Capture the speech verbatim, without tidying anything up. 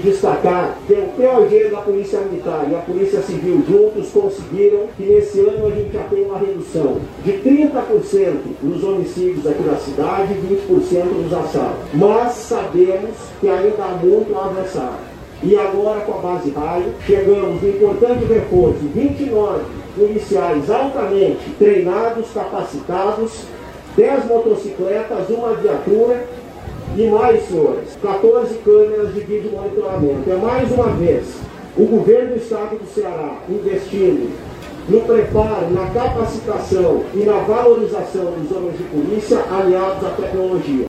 destacar que o P O G da Polícia Militar e a Polícia Civil juntos conseguiram que nesse ano a gente já tem uma redução de trinta por cento nos homicídios aqui na cidade e vinte por cento nos assaltos. Mas sabemos que ainda há muito a avançar. E agora, com a base raio, chegamos no importante reforço, vinte e nove policiais altamente treinados, capacitados, dez motocicletas, uma viatura e mais, senhores, quatorze câmeras de vídeo monitoramento. É mais uma vez o governo do estado do Ceará investindo no preparo, na capacitação e na valorização dos homens de polícia aliados à tecnologia.